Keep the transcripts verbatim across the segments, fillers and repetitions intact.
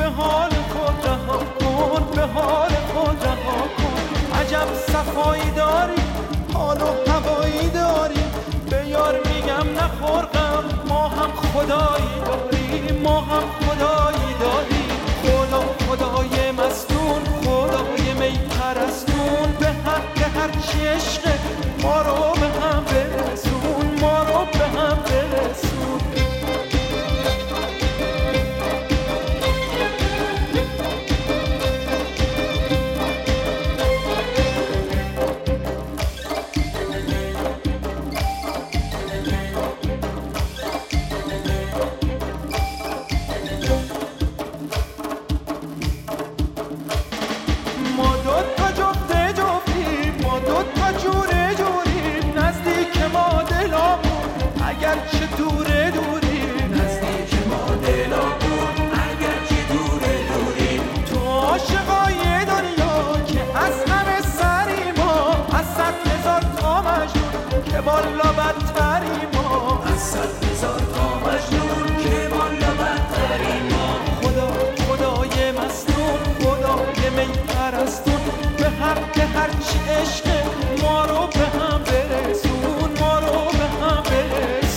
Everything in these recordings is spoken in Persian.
حال خود رها کن، به حال خود رها کن. عجب صفایی داری، حال و هوایی داری، به یار میگم نخور غم، ما هم خدایی داریم، ما هم خدایی داریم. خدا خدای مستون، خدای می پرستون، به حق هرچی عشقه ما رو به هم برسون، ما رو به هم برسون. اگرچه دوره دوریم، نزدیک ما دلامون اگرچه دوره دوریم. تو عاشقای دنیا که از همه سری ما، از صد هزار تا مجنون که بالا بدتری ما، از صد هزار تا مجنون که بالا بدتری ما. خدا خدای مستون، خدای می پرستون، به حق هرچی عشقه ما رو به هم برسون، ما رو به هم برسون.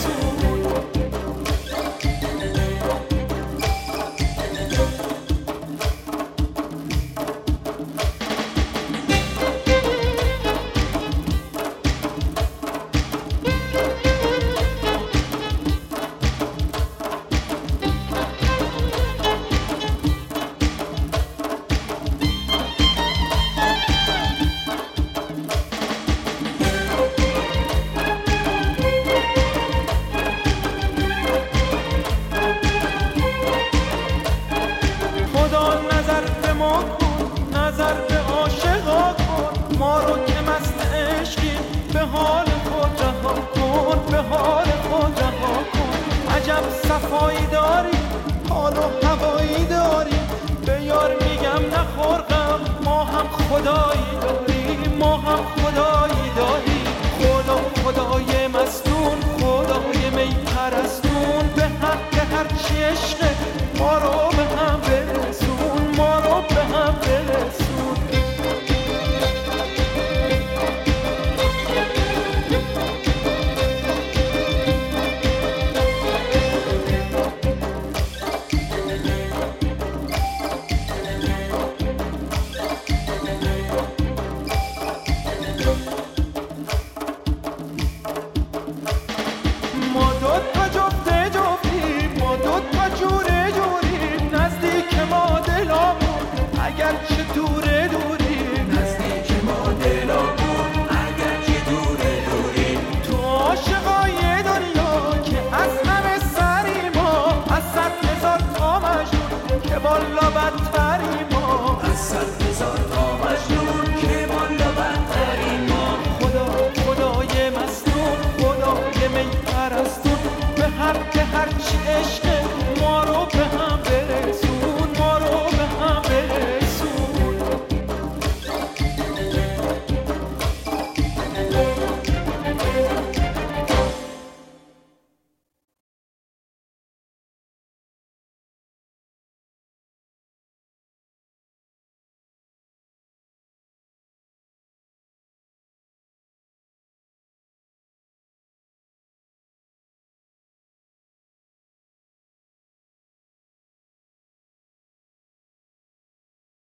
نظر به عاشقا کن، ما رو که مست عشقی، به حال خود رها کن، به حال خود رها کن. عجب صفایی داری، حال و هوایی داری، به یار میگم نخور غم، ما هم خدایی داریم، ما هم خدایی داریم. خدا خدای مستون، خدای می پرستون، به حق هرچی عشقه